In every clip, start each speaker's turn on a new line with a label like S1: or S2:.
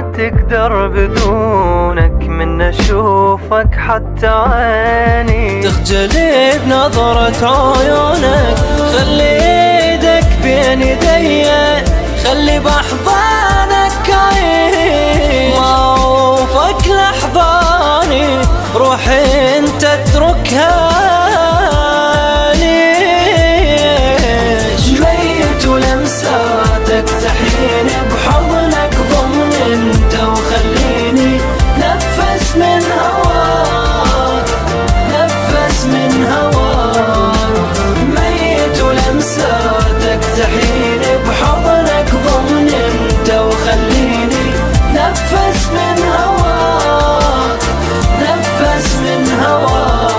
S1: تقدر بدونك من اشوفك حتى عيني
S2: تخجلي بنظرة عيونك، خلي ايدك بين يدي، خلي باحضانك عيش، ما اوفك لاحضاني روحي انت اتركها ليش؟ ميت ولمساتك تحيني بحضنك، ضمن انت وخليني نفس من هواك، نفس من هواك. ميت ولمساتك تحيني بحضنك، ضمن انت وخليني نفس من هواك، نفس من هواك.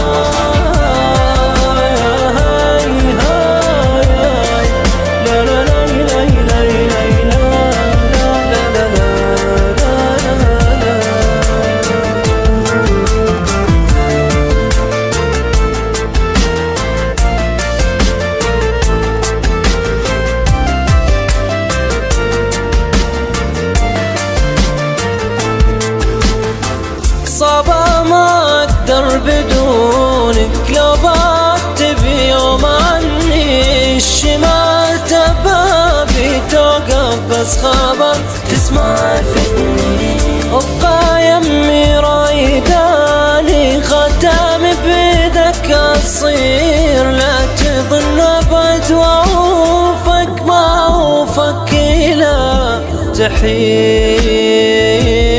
S2: صعبة ما اقدر بدونك، لو بكتب يوم عني الشمال تبابي توقف، بس خبر تسمع فتني ابقى يمي رايداني، ختام بيدك اصير لا تظن ابد، واوفك ما اوفك الى تحير.